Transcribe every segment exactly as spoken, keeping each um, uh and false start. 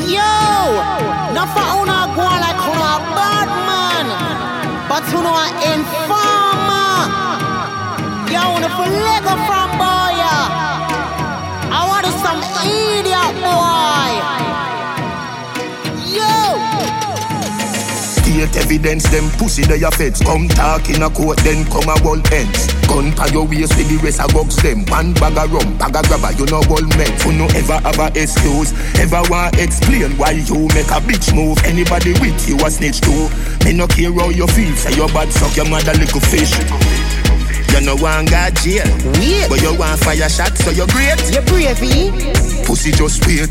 Yo, not for una go on like una bad man, but una a informer. Yo, una for Lego from boy. I want some idiot boy. Yo. State evidence, them pussy they a feds. Come talk in a court, then come a wall ends. Gun pa your waist with the rest of bugs them. One bag of rum, bag of grabber, you know all men. You no ever have a excuse, ever want explain why you make a bitch move. Anybody with you a snitch too. Me no care how you feel, say your bad suck your mother little fish. You no want got jail, Wait. but you want fire shot, so you're great. You brave, eh? Pussy just wait,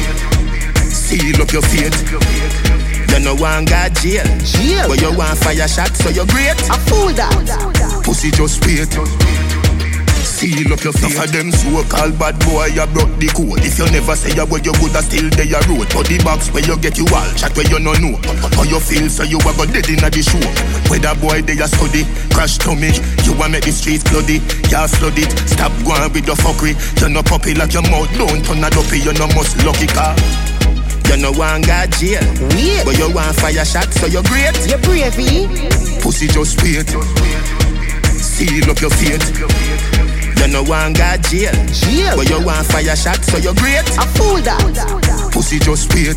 seal up your fate. You no want got jail, Jail. but you want fire shot, so you're great. A fool that. Pussy just wait, seal up your fate. Enough of them so-called bad boy, you broke the code. If you never say a word, you woulda still there your road. But the box where you get you all chat where you no know. How you feel, so you a go dead inna the show. Where that boy they a study, crash stomach. You a make the streets bloody, you flood it. Stop going with your fuckery. You no puppy like your mouth, don't turn a duppy. You no must lucky car. You no want got jail, Wait. but you want fire shot, so you're great. You brave, eh? Pussy just wait, seal up your fate. You no want got jail, Jail. but you want fire shot, so you're great. A fool that. Pussy just wait,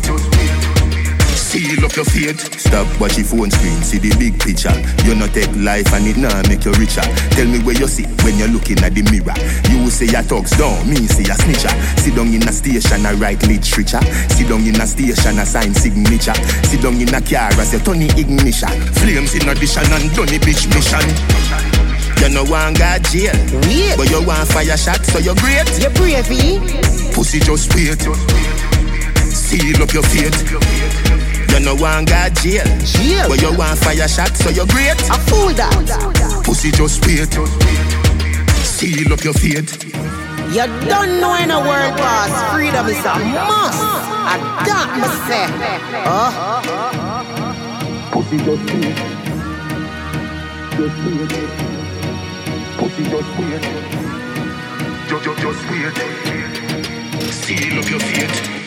seal up your fate. Stop watch your phone screen, see the big picture. You no take life and it nah make you richer. Tell me where you see when you're looking at the mirror. You say your thugs down, me say a snitcher. Sit down in a station, a write literature. Sit down in a station, a sign signature. Sit down in a car, as a Tony ignition. Flames in addition and done a bitch mission. You no want got jail, Wait. but you want fire shot, so you're great. You brave, eh? Pussy just wait, seal up your fate. You no want got jail, Jail. but you want fire shot, so you're great. A fool that. Pussy just wait, seal up your fate. You don't know in a world boss, freedom is a must. I that must say. Oh. Pussy just wait, just wait. Pussy just wait, just, just, just wait. Seal up your fate.